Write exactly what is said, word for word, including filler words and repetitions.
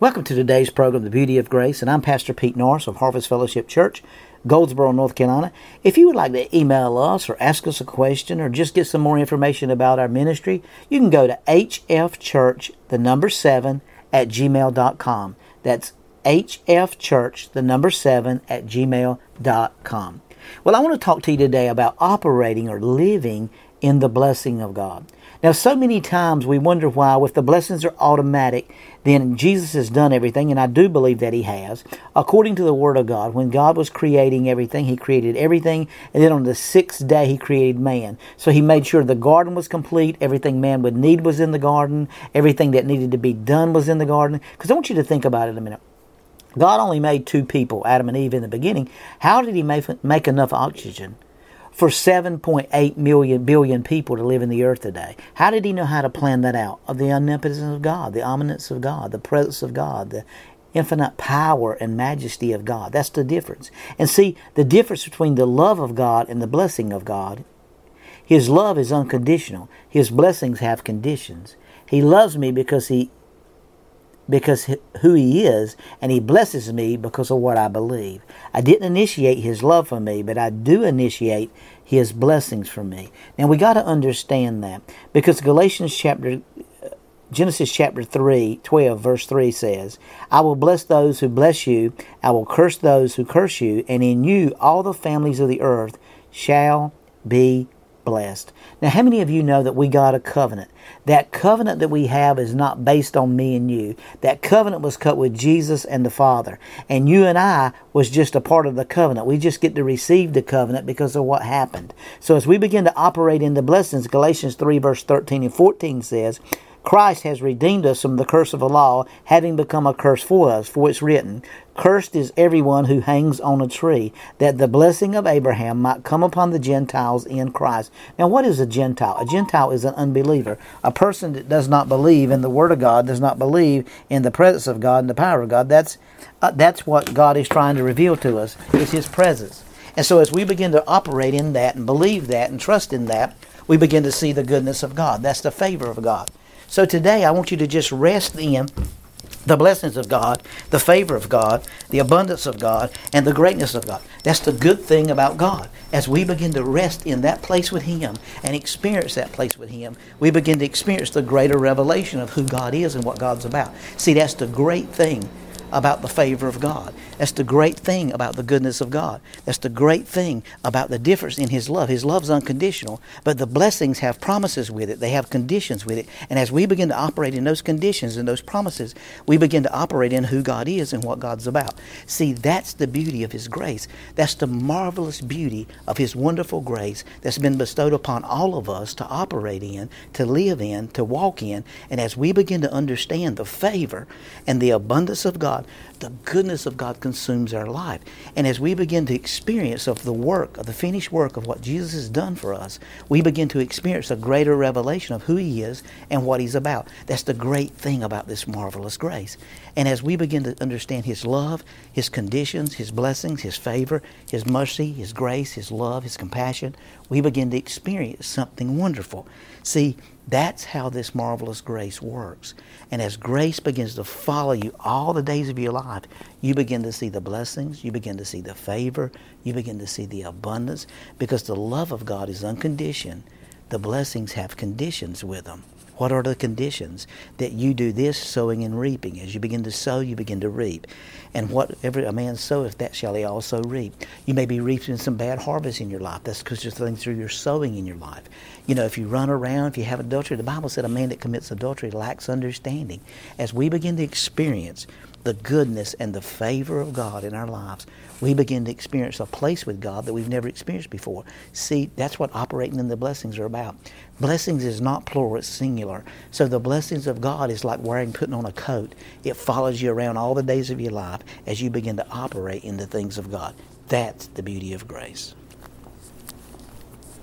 Welcome to today's program, The Beauty of Grace, and I'm Pastor Pete Norris of Harvest Fellowship Church, Goldsboro, North Carolina. If you would like to email us or ask us a question or just get some more information about our ministry, you can go to hfchurch, the number seven, at gmail dot com. That's hfchurch, the number seven, at gmail dot com. Well, I want to talk to you today about operating or living in the blessing of God. Now, so many times we wonder why, if the blessings are automatic, then Jesus has done everything, and I do believe that He has. According to the Word of God, when God was creating everything, He created everything, and then on the sixth day He created man. So He made sure the garden was complete, everything man would need was in the garden, everything that needed to be done was in the garden. Because I want you to think about it a minute. God only made two people, Adam and Eve, in the beginning. How did He make, make enough oxygen for seven point eight million billion people to live in the earth today? How did He know how to plan that out? Of the omnipotence of God, the omniscience of God, the presence of God, the infinite power and majesty of God. That's the difference. And see, the difference between the love of God and the blessing of God, His love is unconditional. His blessings have conditions. He loves me because He because who He is, and He blesses me because of what I believe. I didn't initiate His love for me, but I do initiate His blessings for me. Now we got to understand that, because Galatians chapter, Genesis chapter three, twelve, verse three says, I will bless those who bless you, I will curse those who curse you, and in you all the families of the earth shall be blessed. Now, how many of you know that we got a covenant? That covenant that we have is not based on me and you. That covenant was cut with Jesus and the Father. And you and I was just a part of the covenant. We just get to receive the covenant because of what happened. So as we begin to operate in the blessings, Galatians three, verse thirteen and fourteen says, Christ has redeemed us from the curse of the law, having become a curse for us. For it's written, Cursed is everyone who hangs on a tree, that the blessing of Abraham might come upon the Gentiles in Christ. Now, what is a Gentile? A Gentile is an unbeliever. A person that does not believe in the Word of God, does not believe in the presence of God and the power of God. That's uh, that's what God is trying to reveal to us, is His presence. And so as we begin to operate in that and believe that and trust in that, we begin to see the goodness of God. That's the favor of God. So today I want you to just rest in the blessings of God, the favor of God, the abundance of God, and the greatness of God. That's the good thing about God. As we begin to rest in that place with Him and experience that place with Him, we begin to experience the greater revelation of who God is and what God's about. See, that's the great thing about the favor of God. That's the great thing about the goodness of God. That's the great thing about the difference in His love. His love's unconditional, but the blessings have promises with it. They have conditions with it. And as we begin to operate in those conditions and those promises, we begin to operate in who God is and what God's about. See, that's the beauty of His grace. That's the marvelous beauty of His wonderful grace that's been bestowed upon all of us to operate in, to live in, to walk in. And as we begin to understand the favor and the abundance of God, the goodness of God consumes our life. And as we begin to experience of the work, of the finished work of what Jesus has done for us, we begin to experience a greater revelation of who He is and what He's about. That's the great thing about this marvelous grace. And as we begin to understand His love, His conditions, His blessings, His favor, His mercy, His grace, His love, His compassion, we begin to experience something wonderful. See, that's how this marvelous grace works. And as grace begins to follow you all the days of your life, you begin to see the blessings, you begin to see the favor, you begin to see the abundance, because the love of God is unconditioned. The blessings have conditions with them. What are the conditions? That you do this, sowing and reaping. As you begin to sow, you begin to reap. And whatever a man soweth, that shall he also reap. You may be reaping some bad harvest in your life. That's because you're things through your sowing in your life. You know, if you run around, if you have adultery, the Bible said a man that commits adultery lacks understanding. As we begin to experience the goodness and the favor of God in our lives, we begin to experience a place with God that we've never experienced before. See, that's what operating in the blessings are about. Blessings is not plural, it's singular. So the blessings of God is like wearing, putting on a coat. It follows you around all the days of your life as you begin to operate in the things of God. That's the beauty of grace.